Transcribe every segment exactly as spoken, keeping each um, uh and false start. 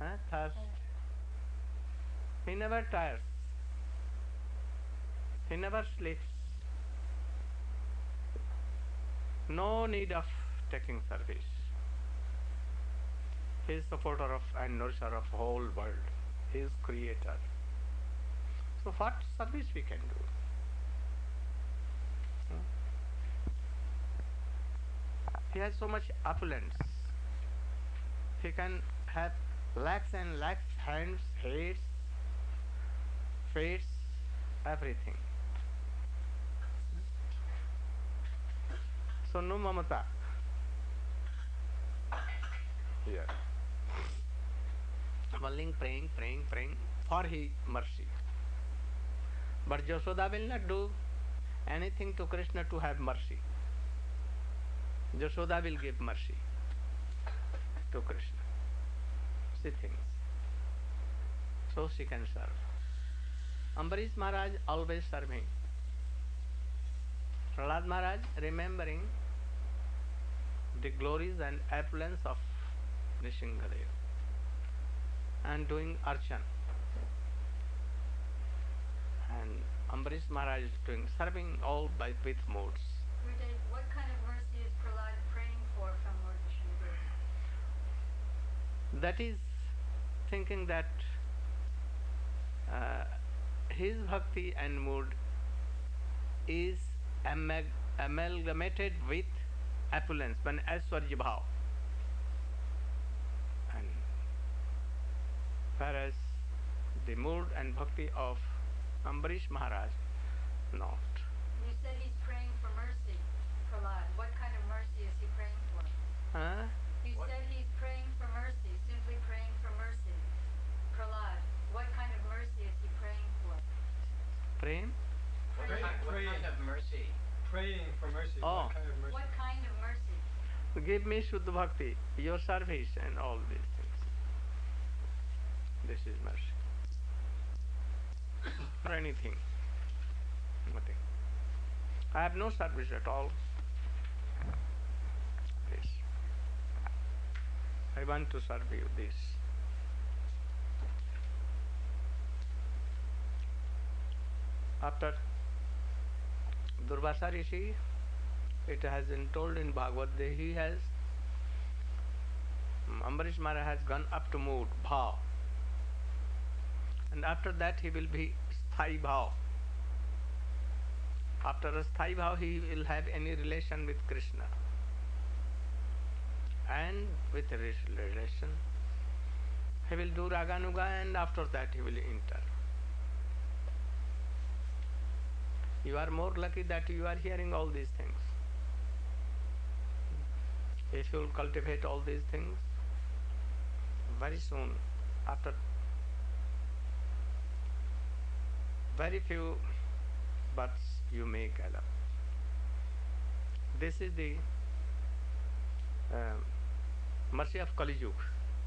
huh? Thirst. He never tires. He never sleeps. No need of taking service. He is supporter of and nourisher of whole world. He is creator. So what service we can do? Hmm? He has so much opulence. He can have lakhs and lakhs hands, heads, fates, everything. So no mamata here. Only praying, praying, praying for his mercy. But Yashoda will not do anything to Krishna to have mercy. Yashoda will give mercy to Krishna. She thinks. So she can serve. Ambarish Maharaj always serving. Prahlad Maharaj remembering the glories and opulence of Nrsimhadev and doing archan. And Ambarish Maharaj is doing serving all by with modes. Gurudev, what kind of mercy is Prahlad praying for from Lord Nrsimhadev? That is thinking that uh, his bhakti and mood is amag- amalgamated with opulence, when Aishwarya Bhav. And whereas the mood and bhakti of Ambarish Maharaj, not. You said he's praying for mercy, Prahlad. What kind of mercy is he praying for? Huh? You What? said he's praying for mercy, simply praying for mercy. Prahlad, what kind of mercy is he praying for? Prem? What, Praying. kind, what Praying. kind of mercy? Praying for mercy. Oh. What kind of mercy? What kind of mercy? Give me Shuddha Bhakti, your service and all these things. This is mercy. Or anything. Nothing. I have no service at all. This. I want to serve you this. After Durvasa Rishi, it has been told in Bhagavad that he has, Ambarish Maharaj has gone up to mood, bhav. And after that he will be sthai bhav. After a sthai bhav he will have any relation with Krishna. And with a relation he will do raganuga, and after that he will enter. You are more lucky that you are hearing all these things. If you will cultivate all these things, very soon, after very few births, you may gather. This is the uh, mercy of Kali Yuga.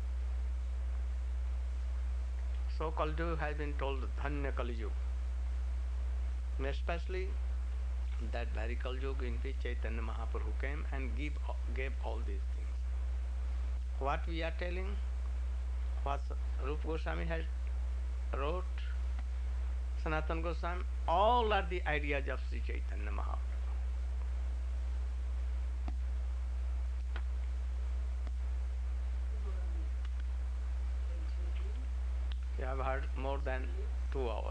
So Kali Yuga has been told Dhanya Kali Yuga. Especially that very Kali Yuga in which Chaitanya Mahaprabhu came and give, gave all these things. What we are telling, what Rupa Goswami has wrote, Sanatana Goswami, all are the ideas of Sri Chaitanya Mahaprabhu. You have heard more than two hours.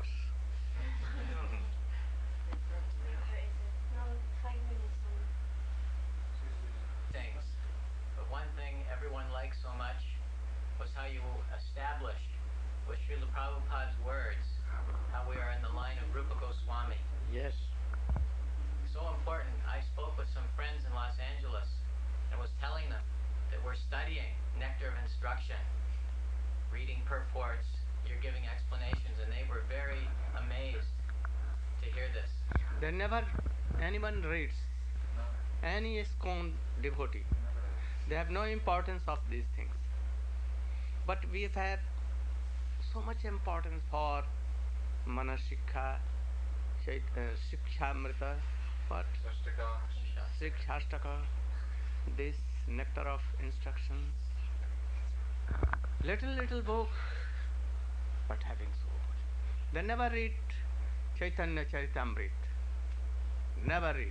Things. But one thing everyone liked so much was how you established, with Srila Prabhupada's words, how we are in the line of Rupa Goswami. Yes. So important. I spoke with some friends in Los Angeles and was telling them that we're studying Nectar of Instruction, reading purports, you're giving explanations, and they were very amazed to hear this. They never, anyone reads, any ISKCON devotee, they have no importance of these things. But we have so much importance for Manashikha, Chait- uh, Shikshamrita, what? Shikshastaka, this nectar of instructions. Little, little book, but having so much. They never read Chaitanya Charitamrita. Never read.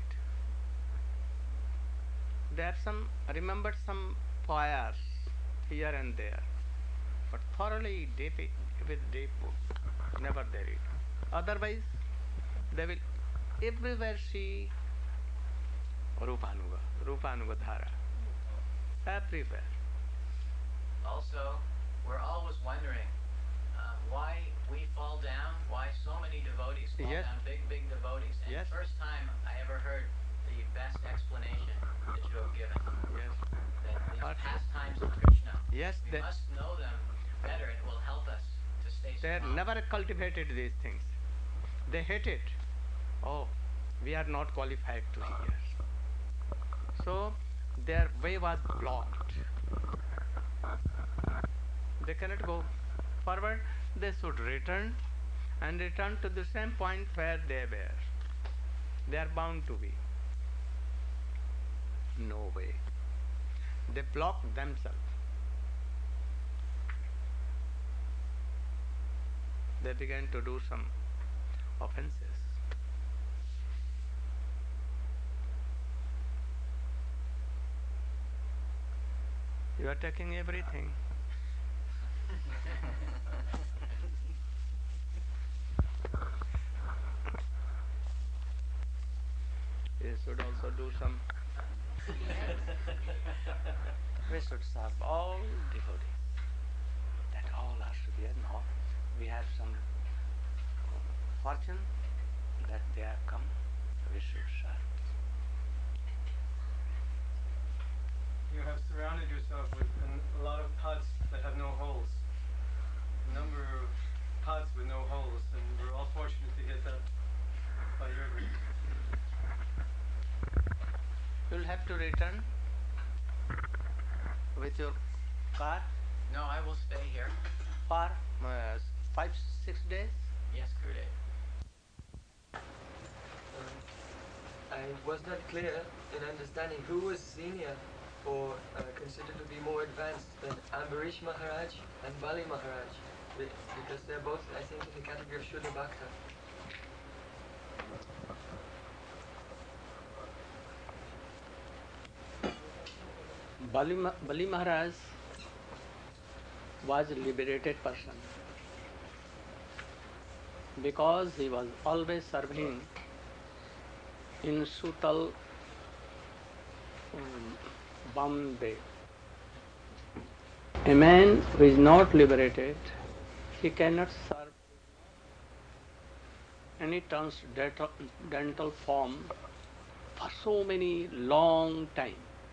They have some remembered some poems here and there, but thoroughly deep with deep book. Never they read. Otherwise, they will everywhere see Rupanuga, Rupanuga Dhara. Everywhere. Also, we're always wondering uh, why we fall down, why so many devotees fall Yes. down, big, big devotees. And Yes. first time I ever heard the best explanation that you have given, Yes. that these What? pastimes of Krishna, Yes, we they, must know them better. It will help us to stay they strong. never cultivated these things. They hate it. Oh, we are not qualified to hear. So their way was blocked. They cannot go forward. They should return and return to the same point where they were. They are bound to be. No way. They block themselves. They began to do some offenses. You are taking everything. We should also do some. We should serve all devotees. That all are to be no. We have some fortune that they have come. We should serve. You have surrounded yourself with an, a lot of pots that have no holes. A number of pots with no holes, and we're all fortunate to get that by your grace. You'll have to return with your car No, I will stay here. for uh, five, six days. Yes, Gurudev. Um, I was not clear in understanding who was senior or uh, considered to be more advanced than Ambarish Maharaj and Bali Maharaj, be- because they're both, I think, in the category of Shuddha Bhakta. Bali, Ma- Bali Maharaj was a liberated person because he was always serving in Sutal um, Bombay. A man who is not liberated, he cannot serve any transcendental form for so many long time.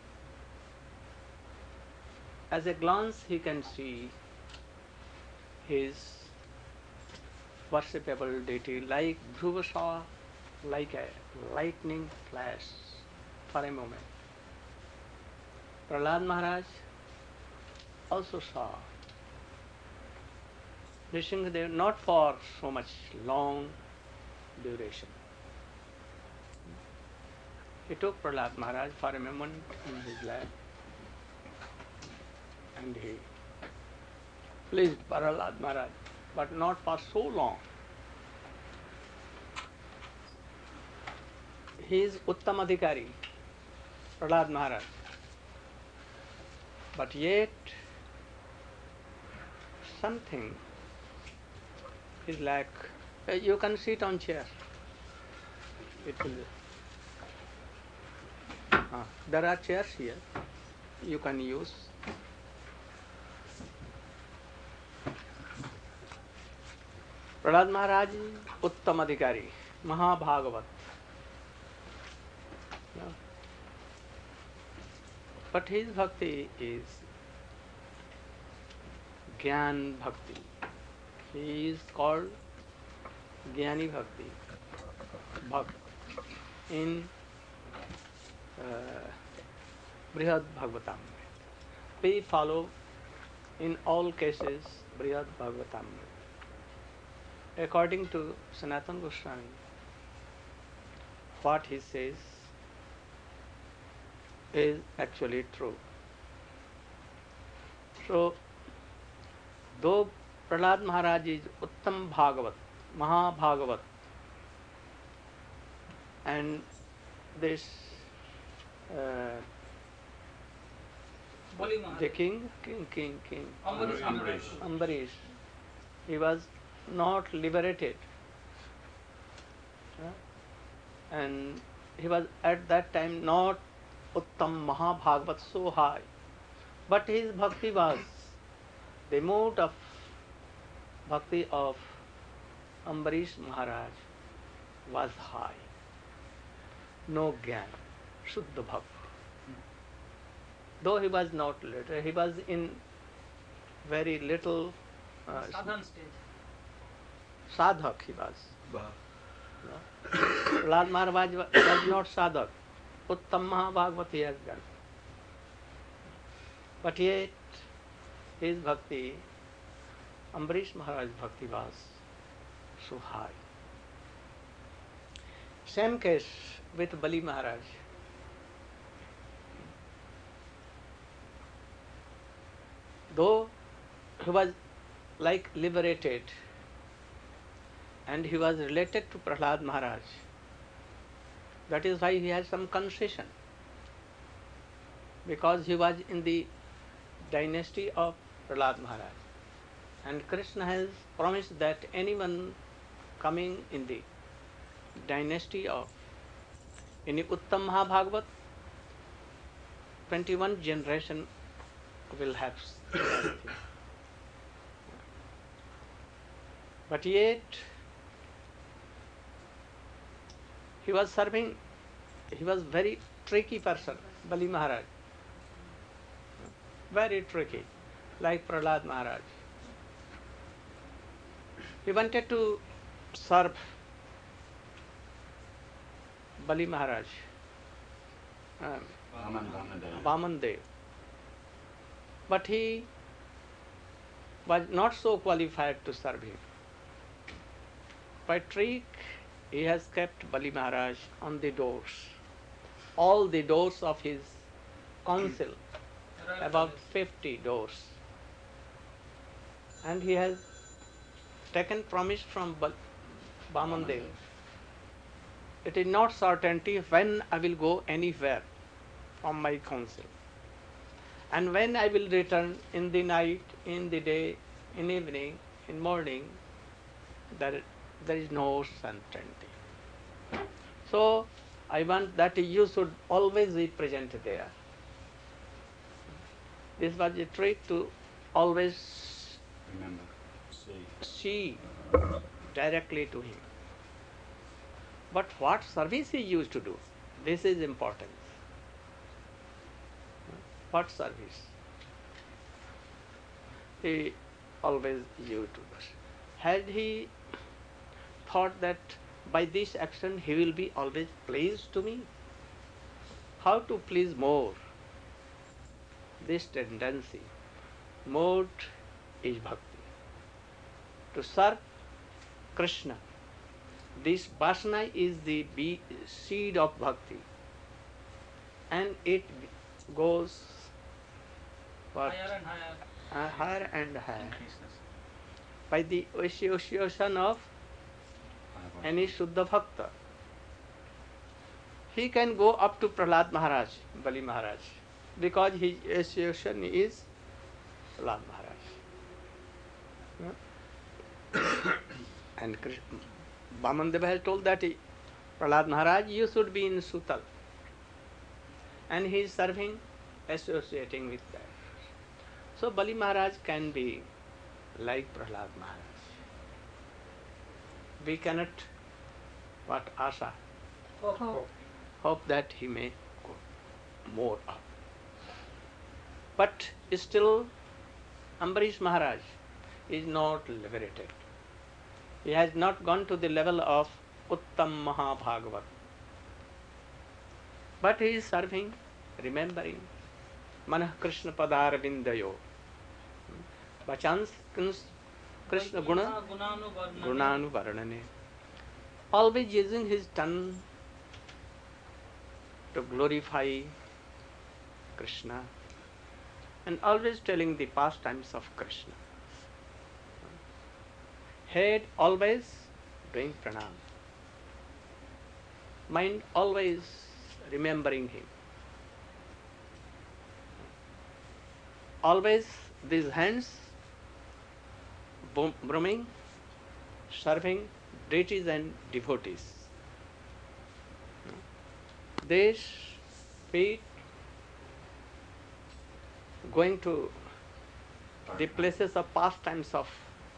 As a glance he can see his worshipable deity like Dhruva saw like a lightning flash for a moment. Prahlad Maharaj also saw Nrsimhadev not for so much long duration. He took Prahlad Maharaj for a moment in his lap and he pleased Prahlad Maharaj, but not for so long. He is Uttam Adhikari, Prahlad Maharaj, but yet something is like uh, you can sit on chair. It will. Uh, there are chairs here. You can use. Prahlad Maharaj, Uttam Adhikari, Mahabhagavat. Yeah. But his bhakti is Gyan Bhakti. He is called Jnani Bhakti Bhakt in uh, Brihad Bhagavatamrita. We follow in all cases Brihad Bhagavatamrita. According to Sanatana Goswami, what he says is actually true. So, Though Prahlad Maharaj is Uttam Bhagavat, Mahabhagavat, and this uh, Bali the Maharaj. king, king, king, king, Ambarish Maharaj. Ambarish, he was not liberated. Uh, and he was at that time not Uttam Mahabhagavat so high, but his bhakti was, the amount of bhakti of Ambarish Maharaj was high. No gyan, Shuddha Bhakti. Though he was not literate, he was in very little uh, Sadhan stage. sadhak he was. Prahlad Maharaj wa- was not sadhak. Uttam Mahabhagavat he has done. But yet his bhakti, Ambarish Maharaj bhakti was so high. Same case with Bali Maharaj. Though he was like liberated and he was related to Prahlad Maharaj, that is why he has some concession, because he was in the dynasty of Prahlad Maharaj, and Krishna has promised that anyone coming in the dynasty of in the Uttam Mahabhagavat, twenty-one generation will have everything. But yet he was serving, he was very tricky person, Bali Maharaj. Very tricky, like Prahlad Maharaj. He wanted to serve Bali Maharaj, um, Vaman Dev. But he was not so qualified to serve him. By trick, he has kept Bali Maharaj on the doors, all the doors of his council, about fifty doors. And he has taken promise from Bal- Vaman Dev. It is not certainty when I will go anywhere from my council. And when I will return in the night, in the day, in evening, in morning, there, there is no certainty. So I want that you should always be present there. This was a trick to always Remember, see. see directly to him. But what service he used to do, this is important. What service? He always used to do. Had he thought that by this action he will be always pleased to me? How to please more? This tendency, mode is bhakti. To serve Krishna, this vasana is the be- seed of bhakti, and it goes what? Higher and higher. Uh, higher and higher Increases. by the association of any Shuddha Bhakta. He can go up to Prahlad Maharaj, Bali Maharaj, because his association is Prahlad Maharaj. And Vaman Deva has told that he, Prahlad Maharaj, you should be in Sutal. And he is serving, associating with that. So Bali Maharaj can be like Prahlad Maharaj. We cannot, what, Asha, Hope. hope that he may go more up. But still, Ambarish Maharaj is not liberated. He has not gone to the level of Uttam Mahabhagavat. But he is serving, remembering Manah Krishna Padar Vindayo. Vachans Krishna Guna Gunanu Varnane. Always using his tongue to glorify Krishna and always telling the pastimes of Krishna. head always doing pranam, mind always remembering him, always these hands boom- brumming, serving deities and devotees. These feet going to the places of pastimes of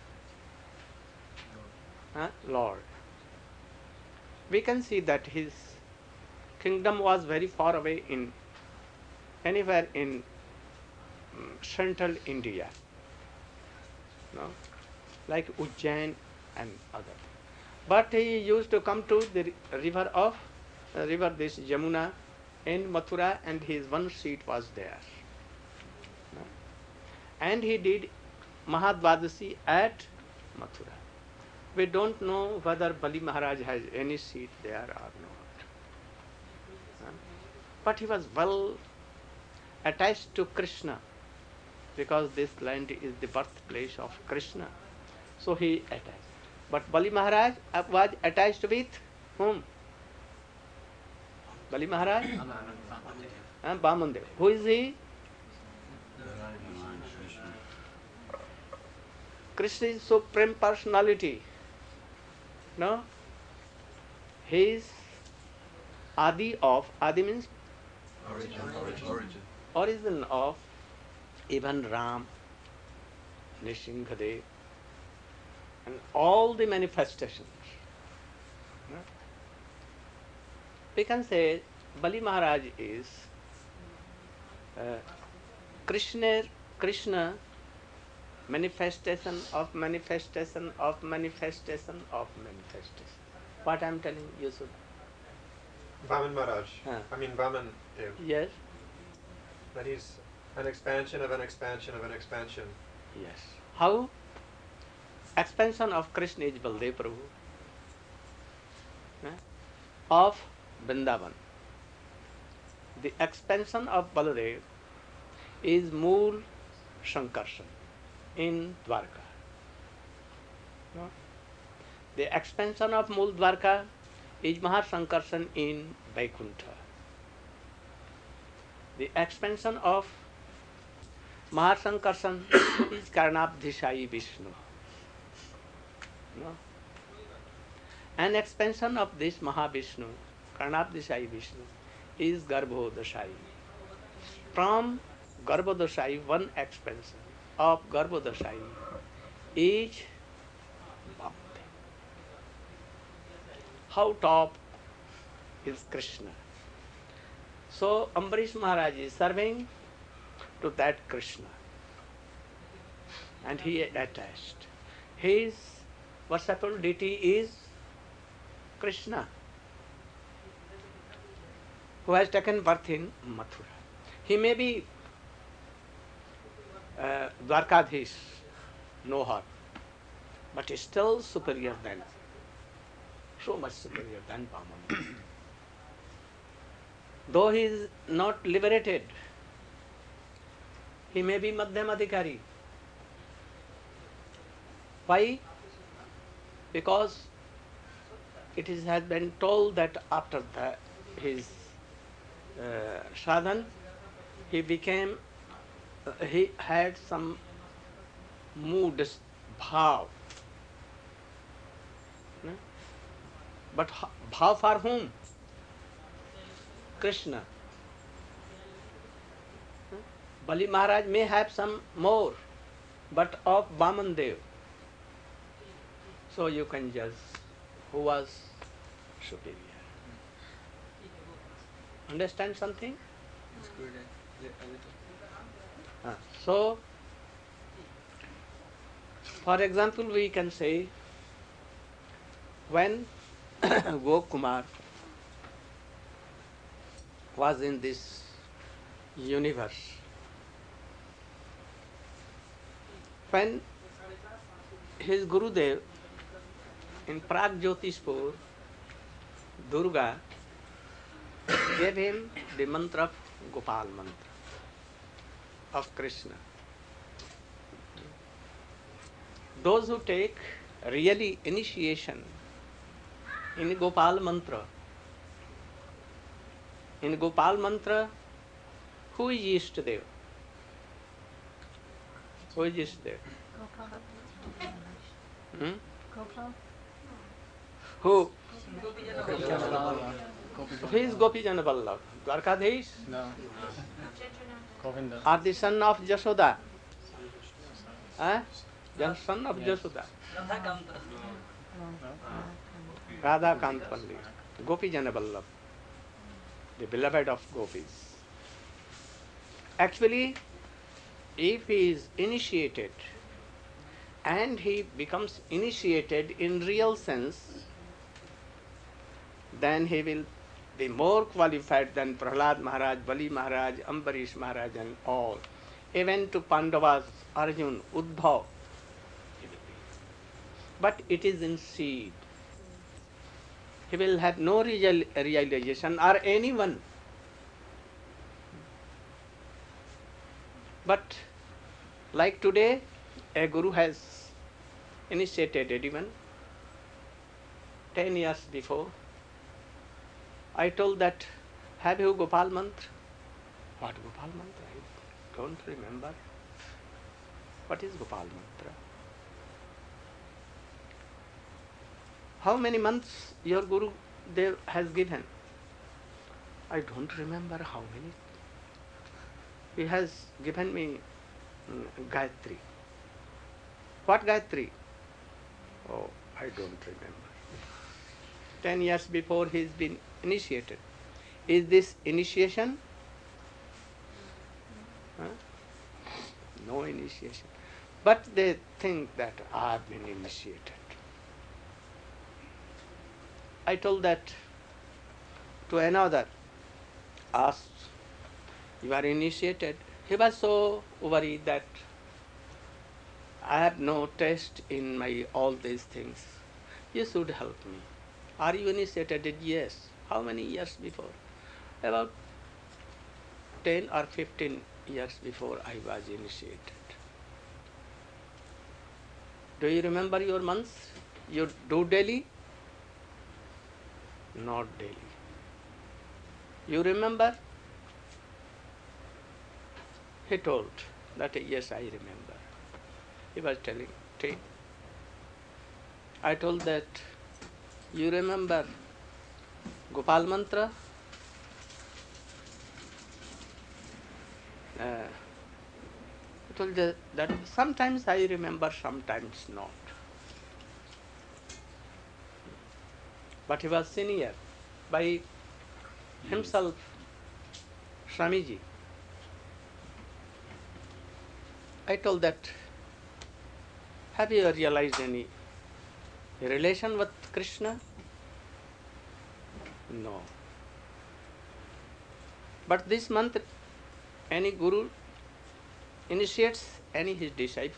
uh, Lord. We can see that his kingdom was very far away in anywhere in um, central India, no, like Ujjain and other. But he used to come to the river of uh, river this Jamuna in Mathura, and his one seat was there. No? And he did Mahadvadasi at Mathura. We don't know whether Bali Maharaj has any seat there or not. Huh? But he was well attached to Krishna, because this land is the birthplace of Krishna. So he attached. But Bali Maharaj uh, was attached with whom? Bali Maharaj? Uh, Bamandev. Who is he? Krishna is Supreme Personality. No? He is Adi of, Adi means Origin. Origin. origin of even Ram, Nishingadev, and all the manifestations. No? We can say Bali Maharaj is uh, Krishna, Krishna manifestation of manifestation of manifestation of manifestation. What I am telling you should. Vaman Maharaj. Huh. I mean Vaman Dev. Yes, That he's an expansion of an expansion of an expansion. yes. How? Expansion of Krishna is Baldev Prabhu. Huh? Of Vrindavan. The expansion of Baladev is Mool Shankarshan in Dwarka. No? The expansion of Mool Dwarka is Mahasankarshan in Vaikuntha. The expansion of Mahasankarshan is Karnabdhishai Vishnu. No? An expansion of this Mahavishnu, Karnabdhishai Vishnu, is Garbhodashai. From Garbhodashai, one expansion of Garbhodashai is Bhakti. How top is Krishna. So Ambarish Maharaj is serving to that Krishna, and he attached. His worshipful deity is Krishna, who has taken birth in Mathura. He may be uh, Dwarkadhish, no her, but is still superior than, so much superior than Vaman. Though he is not liberated, he may be Madhyam Adhikari. Why? Because it is, has been told that after the, his uh, sadhan, he became, uh, he had some mood, bhav. No? But ha- bhav for whom? Krishna. No? Bali Maharaj may have some more, but of Vaman Dev. So you can judge who was superior. Understand something? It's good. eh? A little. Uh, so, for example, we can say when Gokumar was in this universe, when his Gurudev in Prag Jyotishpur, Durga gave him the mantra of Gopal mantra of Krishna. Those who take really initiation in Gopal mantra. In Gopal mantra, who is Ishtadev? Who is Ishtadev? Hmm? Who? Who is Gopijana Vallabh? Dwarkadhish? No. Govinda. Are the son of Jashoda? Eh? The son of Jashoda. Radha Kant Pandit. Gopijana Vallabh, the beloved of gopis. Actually, if he is initiated and he becomes initiated in real sense, then he will be more qualified than Prahlad Maharaj, Bali Maharaj, Ambarish Maharaj and all. Even to Pandavas, Arjun, Uddhav, he will be. But it is in seed. He will have no real realization or anyone. But like today, a guru has initiated anyone. Ten years before, I told that, have you Gopal mantra? What Gopal mantra? I don't remember. What is Gopal mantra? How many months your Guru Dev has given? I don't remember how many. He has given me mm, Gayatri. What Gayatri? Oh, I don't remember. Ten years before he has been initiated. Is this initiation? Huh? No initiation. But they think that I have been initiated. I told that to another, asked, you are initiated. He was so worried that I have no taste in my all these things. You should help me. Are you initiated? Yes. How many years before? About ten or fifteen years before I was initiated. Do you remember your months? You do daily? Not daily. You remember? He told that yes, I remember. He was telling, take. I told that, you remember Gopal mantra? Uh, I told that, that sometimes I remember, sometimes not. But he was senior by himself, Swamiji. I told that, have you realized any relation with Krishna? No. But this month, any guru initiates any his disciple.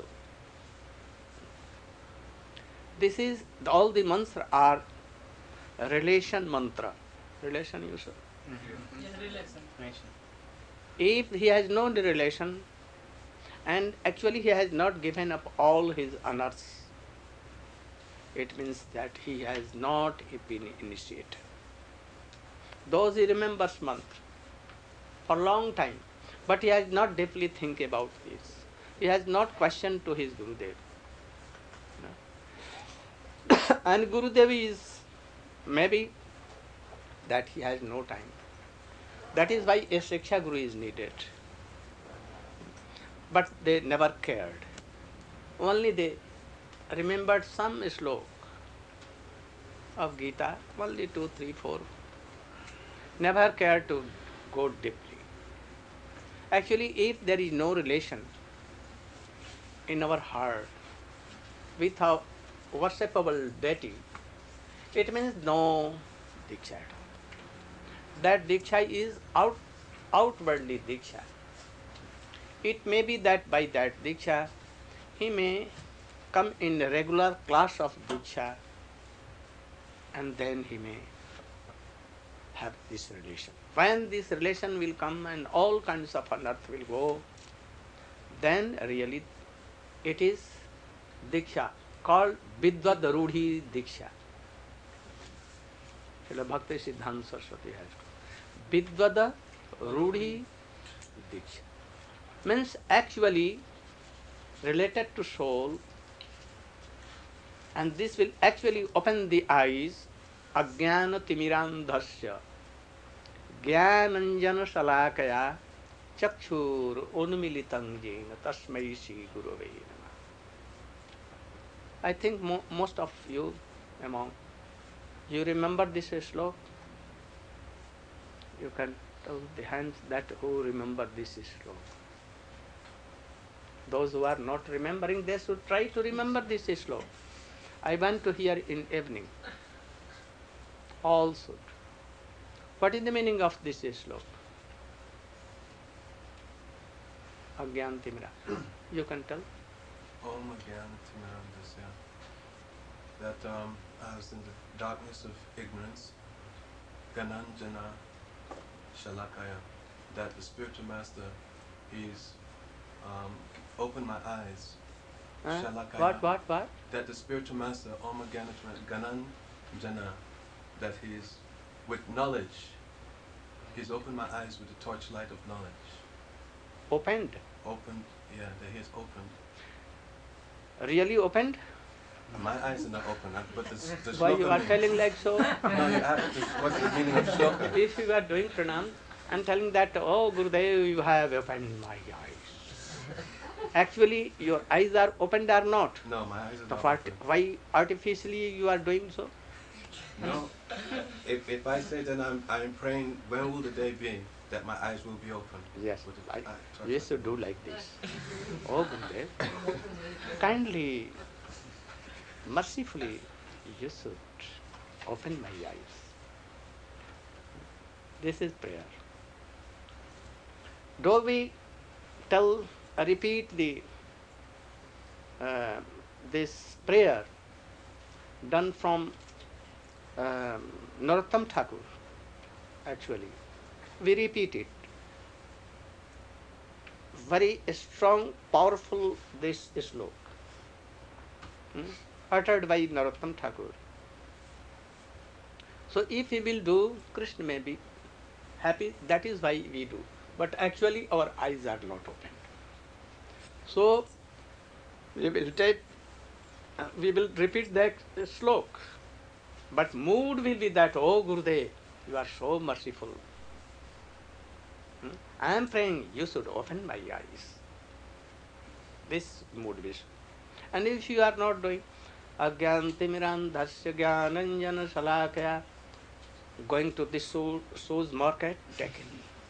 This is, all the months are relation mantra. Relation, you said? Relation. If he has no relation, and actually he has not given up all his honors, it means that he has not been initiated. Those he remembers mantra for a long time, but he has not deeply think about this. He has not questioned to his Gurudev. No. And Gurudev is maybe that he has no time. That is why a Shiksha Guru is needed. But they never cared. Only they remembered some slok of Gita, only two, three, four. Never cared to go deeply. Actually, if there is no relation in our heart with our worshipable deity, it means no Diksha at all. That Diksha is out, outwardly Diksha. It may be that by that Diksha, he may come in a regular class of Diksha, and then he may have this relation. When this relation will come and all kinds of unearth will go, then really it is Diksha called Vidvad Rudhi Diksha. Srila Bhakti Siddhanta Saraswati has told. Vidvad Rudhi Diksha. Means actually related to soul, and this will actually open the eyes. Ajnana timirandhasya Jnananjana Salakaya Chakshur Unmilitam Jena Tasmai Shri Gurave Namah. I think mo- most of you among you remember this sloka. You can tell the hands that who remember this sloka. Those who are not remembering, they should try to remember this sloka. I want to hear in evening. All should. What is the meaning of this sloka? Agyan Timira. You can tell. Om Agyan Timirandasya. That um, I was in the darkness of ignorance, Gananjana Shalakaya, that the spiritual master, he's um, opened my eyes. Huh? Shalakaya. What, what, what? That the spiritual master, Om Agyan Gananjana, that he's with knowledge, he's opened my eyes with the torchlight of knowledge. Opened. Opened, yeah, that he has opened. Really opened? My eyes are not open, uh, but the, the Why shloka you are means- telling like so? No, you have to, what's the meaning of shloka? If you are doing pranam and telling that, oh Gurudev, you have opened my eyes. Actually, your eyes are opened or not? No, my eyes are The not part- open. why artificially you are doing so? No. If, if I say that I'm, I'm praying, when will the day be that my eyes will be open? Yes, With the I, eye- we used to do like this. Oh Gurudev, kindly, mercifully, you should open my eyes. This is prayer. Do we tell, uh, repeat the uh, this prayer done from um, Narottam Thakur, actually. We repeat it. Very strong, powerful this sloka. Hmm? Uttered by Narottam Thakur. So if we will do, Krishna may be happy, that is why we do. But actually our eyes are not open. So we will take, uh, we will repeat that sloka. But mood will be that, oh Gurudev, you are so merciful. Hmm? I am praying, you should open my eyes. This mood will. And if you are not doing, Agyan Dhasya Jnananjana Salakaya, going to the shoe, shoes market, taken.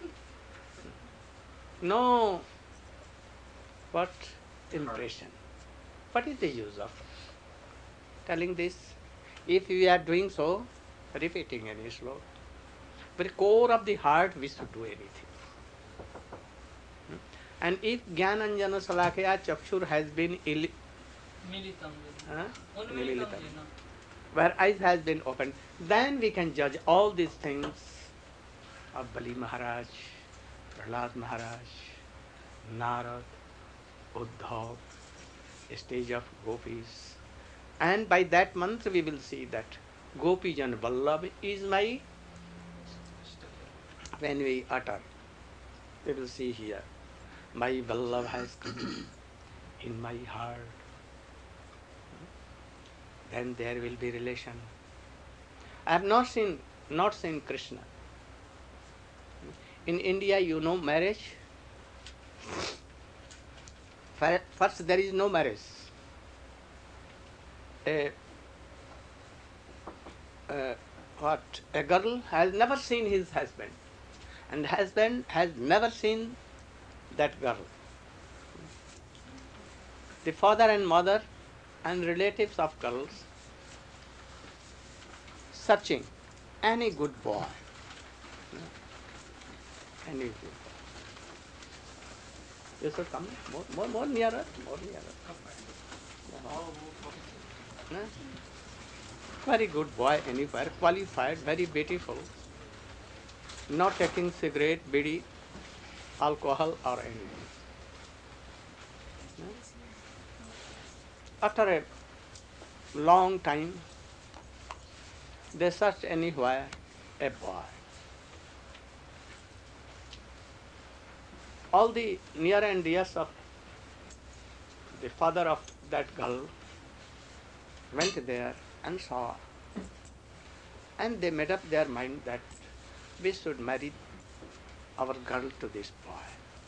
No, what impression? What is the use of telling this? If we are doing so, repeating any sloka, but core of the heart we should do anything. Hmm? And if Jnananjana Salakaya Chakshur has been ill, Militam. huh? Unmilitam Nimilitam, Jena. where eyes has been opened, then we can judge all these things of Bali Maharaj, Prahlad Maharaj, Narad, Uddhav, stage of gopis. And by that mantra we will see that Gopijan Vallabh is my, when we utter, we will see here, my Vallabh has come in my heart. Then there will be relation. I have not seen, not seen Krishna. In India, you know marriage. Fir- First, there is no marriage. A, uh, what? A girl has never seen his husband, and husband has never seen that girl. The father and mother and relatives of girls searching any good boy. Any good boy. You should come more, more, more nearer, more nearer. No? Very good boy anywhere, qualified, very beautiful. Not taking cigarette, bidi, alcohol or anything. No? After a long time, they searched anywhere a boy. All the near and dears of the father of that girl went there and saw, and they made up their mind that we should marry our girl to this boy.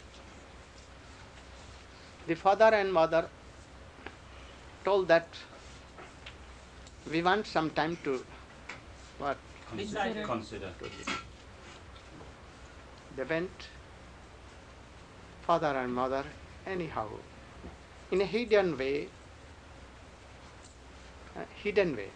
The father and mother told that we want some time to what? Consider. Consider. They went, father and mother, anyhow, in a hidden way, uh, hidden way,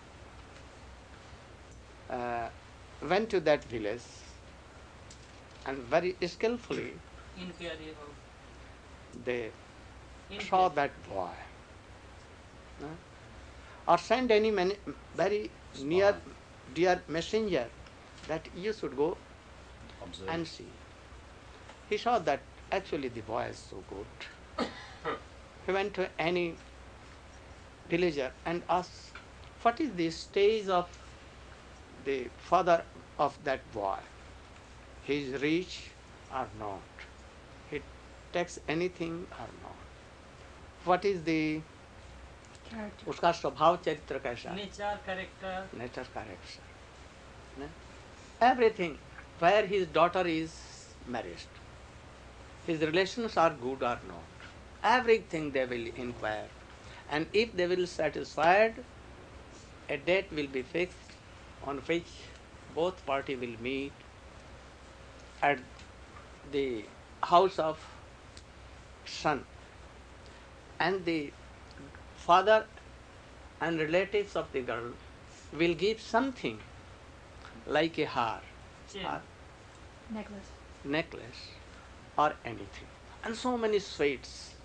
uh, went to that village and very skillfully Inquiry about. they Inquiry. saw that boy. Uh, or send any man, very near, dear messenger that you should go Observe. and see. He saw that actually the boy is so good. He went to any villager and asked, what is the stage of the father of that boy? He is rich or not? He takes anything or not? What is the उसका स्वभाव चरित्र कैसा है? Nature, character. Nature character. Everything, where his daughter is married, his relations are good or not, everything they will inquire, and if they will satisfied, a date will be fixed on which both party will meet at the house of son, and the father and relatives of the girl will give something like a har, Chain. har, Necklace. necklace or anything, and so many sweets.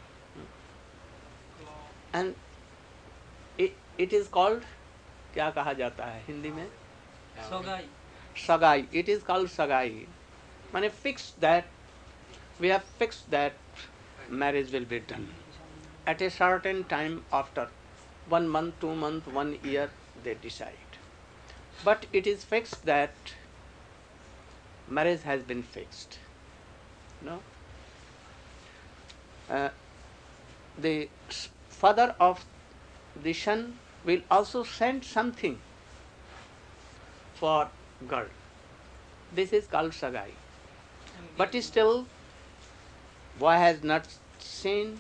And it, it is called, क्या कहा जाता है हिंदी में? Sogai. Sagai. It is called sagai. माने fixed that, we have fixed that marriage will be done at a certain time after one month, two month, one year they decide. But it is fixed that marriage has been fixed. No? Uh, the s- father of the son will also send something for girl. This is called sagai. But still, boy has not seen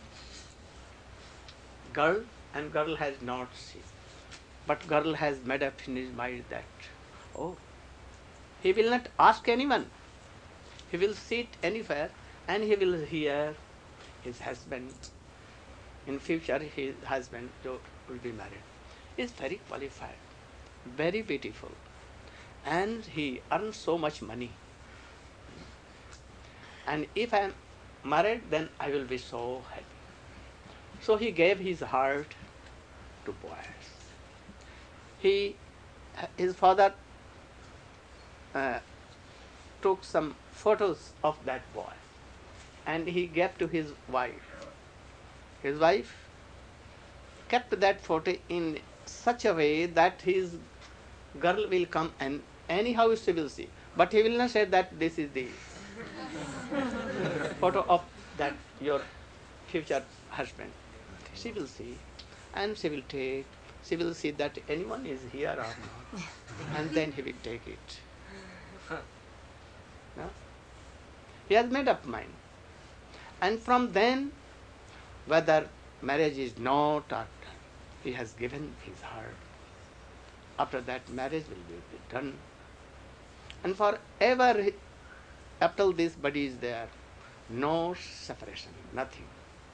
girl and girl has not seen. But girl has made up in his mind that, oh, he will not ask anyone. He will sit anywhere and he will hear his husband. In future, his husband jo will be married. Is very qualified, very beautiful, and he earns so much money. And if I am married, then I will be so happy. So he gave his heart to boys. He, his father uh, took some photos of that boy and he gave to his wife. His wife kept that photo in such a way that his girl will come and anyhow she will see. But he will not say that this is the photo of that your future husband. She will see and she will take, she will see that anyone is here or not, and then he will take it. No? He has made up mind. And from then, whether marriage is not or done, he has given his heart. After that, marriage will be done. And forever, he- up till this body is there, no separation, nothing.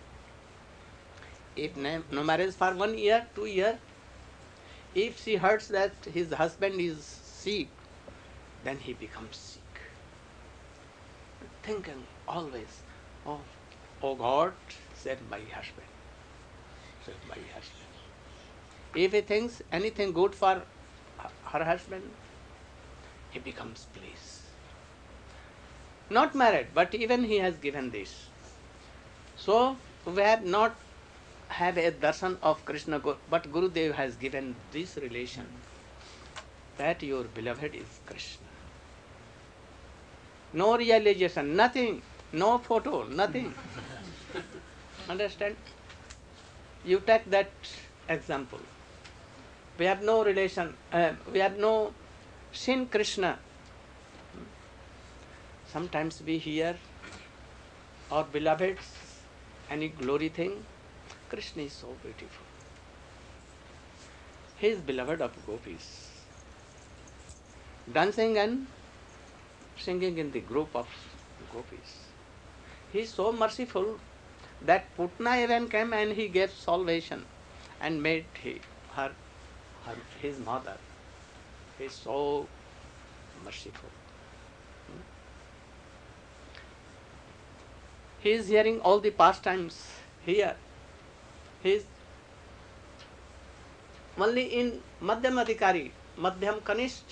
If na- no marriage for one year, two year, if she hears that his husband is sick, then he becomes sick. Thinking always, oh, oh God, save my husband, save my husband. If he thinks anything good for her husband, he becomes pleased. Not married, but even he has given this. So we have not have a darshan of Krishna, but Gurudev has given this relation that your beloved is Krishna. No realization, nothing, no photo, nothing. Understand? You take that example. We have no relation, uh, we have no seen Krishna. Sometimes we hear our beloveds, any glory thing. Krishna is so beautiful. He is beloved of gopis. Dancing and singing in the group of gopis. He is so merciful that Putna even came and he gave salvation and made he, her, her his mother. He is so merciful. He is hearing all the pastimes here. He is only in Madhyam Adhikari, Madhyam Kanishth.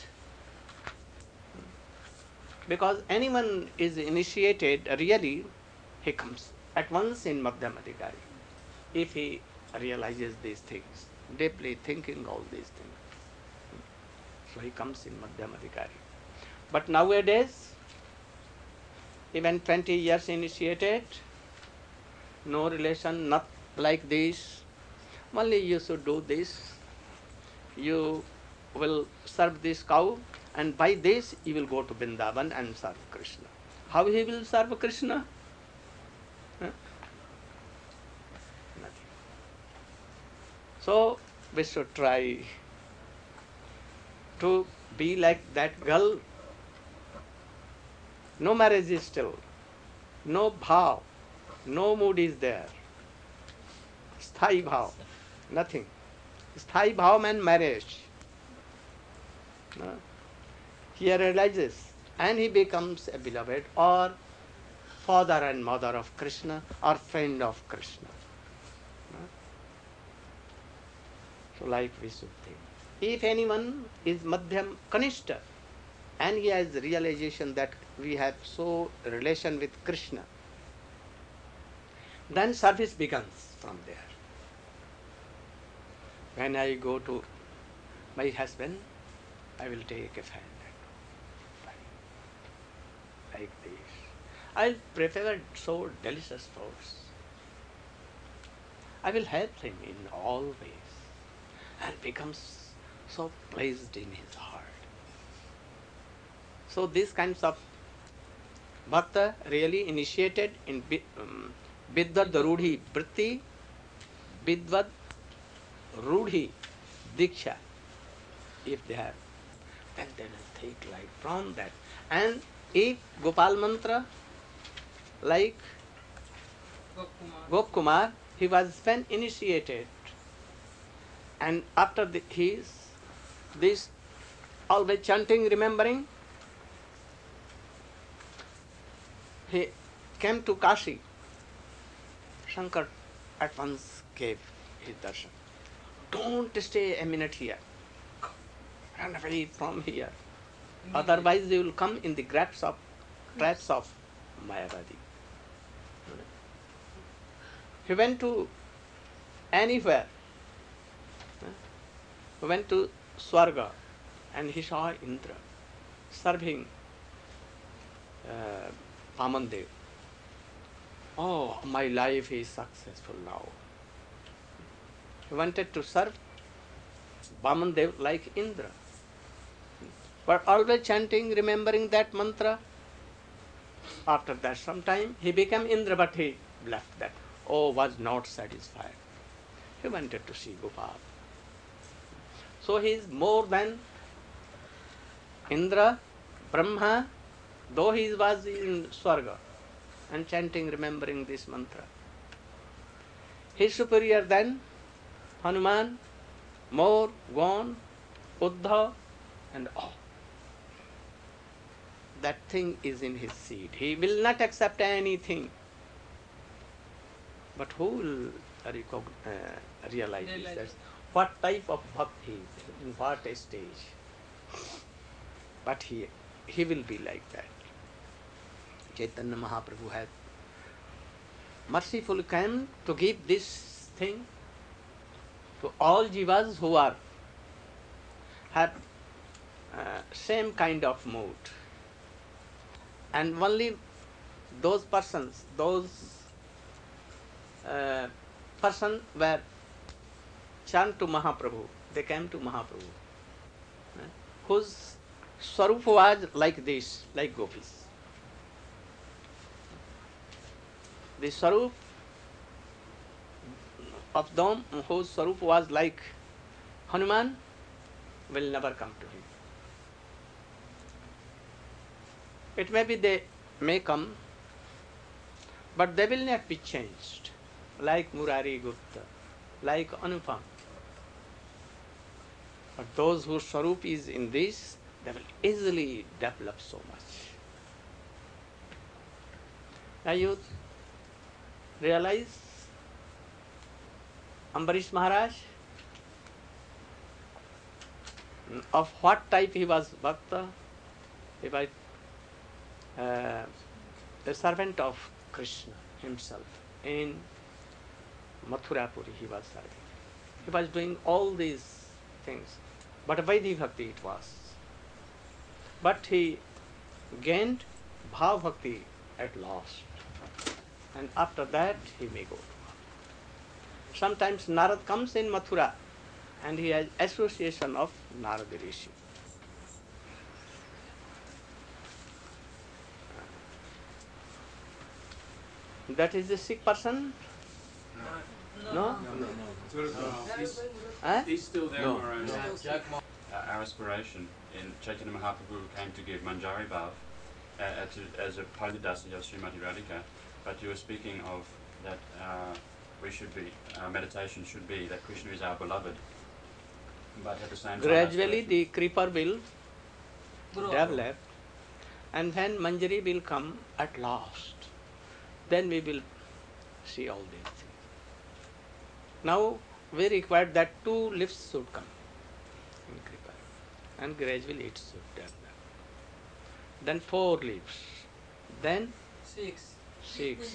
Because anyone is initiated, really, he comes at once in Madhyam Adhikari. If he realizes these things, deeply thinking all these things. So he comes in Madhyam Adhikari. But nowadays, even twenty years initiated, no relation, not like this. Only you should do this. You will serve this cow, and by this you will go to Vrindavan and serve Krishna. How he will serve Krishna? Huh? Nothing. So we should try to be like that girl. No marriage is still, no bhav, no mood is there. Sthai bhav, nothing. Sthai bhav means marriage. No? He realizes and he becomes a beloved or father and mother of Krishna or friend of Krishna. No? So like we should think. If anyone is Madhyam Kanishta and he has realization that we have so relation with Krishna, then service begins from there. When I go to my husband, I will take a fan like this. I will prepare so delicious foods. I will help him in all ways and becomes so pleased in his heart. So these kinds of bhakta really initiated in um, Vidvad Rudhi Vritti, Vidvad Rudhi Diksha, if they have, then they will take life from that. And if Gopal Mantra, like Gop Kumar, he was when initiated, and after the, his this always chanting, remembering, he came to Kashi. Shankar at once gave his darshan. Don't stay a minute here. Run away from here. Otherwise you will come in the traps of traps of Mayavadi. He went to anywhere. He went to Swarga and he saw Indra serving uh, Vamandev. Oh, my life is successful now. He wanted to serve Vamandev like Indra. But always chanting, remembering that mantra. After that, some time, he became Indra, but he left that. Oh, was not satisfied. He wanted to see Gopal. So he is more than Indra, Brahma, though he was in Swarga and chanting, remembering this mantra. He is superior than Hanuman, more, Gon, Uddhav, and all. That thing is in his seed. He will not accept anything. But who will recog- uh, realize this? That's what type of bhakti he is, in what stage. But he, he will be like that. Chaitanya Mahaprabhu had mercifully come to give this thing to all jivas who are have uh, same kind of mood, and only those persons, those uh, person were chant to Mahaprabhu, they came to Mahaprabhu, eh, whose swarup was like this, like gopis. The swarup of them whose swarup was like Hanuman will never come to him. It may be they may come, but they will not be changed, like Murari Gupta, like Anupam. But those whose swarup is in this, they will easily develop so much. Now you realize Ambarish Maharaj, of what type he was bhakta? He was uh, a servant of Krishna himself. In Mathurapuri he was serving. He was doing all these things, but Vaidhi Bhakti it was. But he gained Bhav Bhakti at last, and after that he may go to Bhav. Sometimes Narad comes in Mathura and he has association of Narad Rishi. That is the sick person? No? No. No, no, no. He's, Huh? he's still there, No. Maharaj. No. Uh, our aspiration in Chaitanya Mahaprabhu came to give Manjari Bhav uh, as a, as a Palidasi of Srimati Radhika, but you were speaking of that uh, we should be, our meditation should be that Krishna is our beloved, but at the same time Gradually aspiration- the creeper will Grow. develop, and when Manjari will come at last, then we will see all these things. Now we require that two leaves should come in creeper, and gradually it should develop. Then four leaves, then Six. six.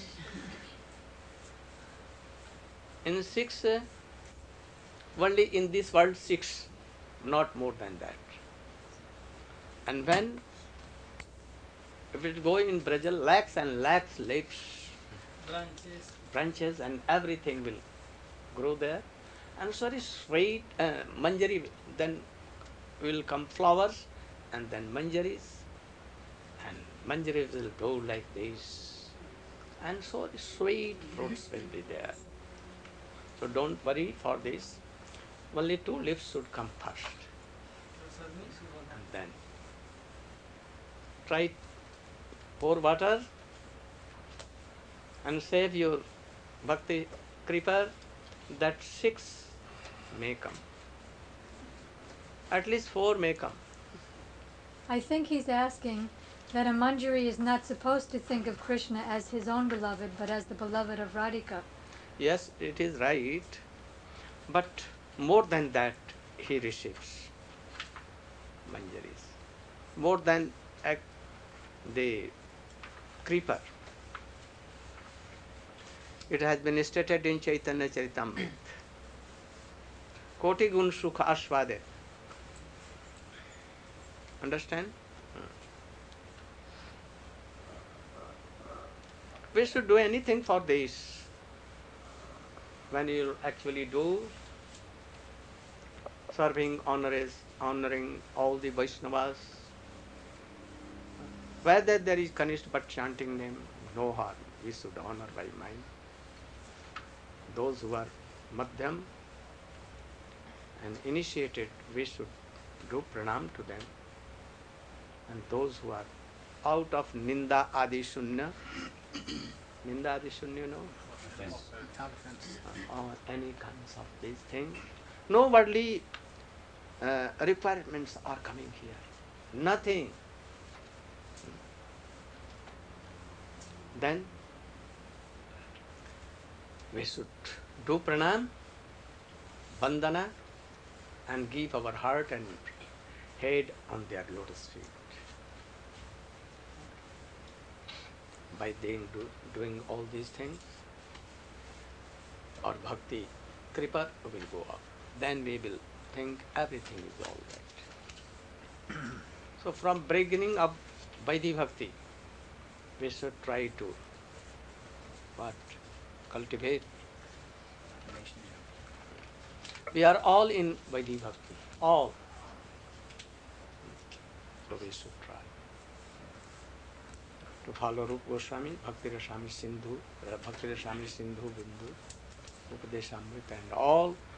In six, uh, only in this world six, not more than that. And when if it go in Brazil, lakhs and lakhs leaves, Branches. branches, and everything will grow there. And sorry, straight uh, manjari, then will come flowers, and then manjaris, and manjaris will go like this, and so sweet fruits will be there. So don't worry for this. Only two leaves should come first, and then try pour water and save your bhakti creeper, that six may come. At least four may come. I think he's asking that a Manjari is not supposed to think of Krishna as his own beloved, but as the beloved of Radhika. Yes, it is right, but more than that he receives manjaris. More than uh, the creeper. It has been stated in Chaitanya Charitamrita. Koti gun sukha aswade. Understand? We should do anything for this. When you actually do serving, honoring, honoring all the Vaishnavas, whether there is Kanishta but chanting name, no harm. We should honor by mind. Those who are Madhyam and initiated, we should do pranam to them. And those who are out of Ninda Adi Shunya, Ninda Adi Shunya, you know? Offense. Uh, or any kinds of these things. No worldly uh, requirements are coming here. Nothing. Then we should do pranam, vandana, and give our heart and head on their lotus feet. By doing, do, doing all these things, or bhakti, kripa will go up. Then we will think everything is all right. So from beginning of Vaidhi Bhakti, we should try to what? Cultivate. We are all in Vaidhi Bhakti, all. So we should try to follow Rupa Goswami, Bhakti Rasami Sindhu, Bhakti Rasami Sindhu Bindu, Upadeshamrita and all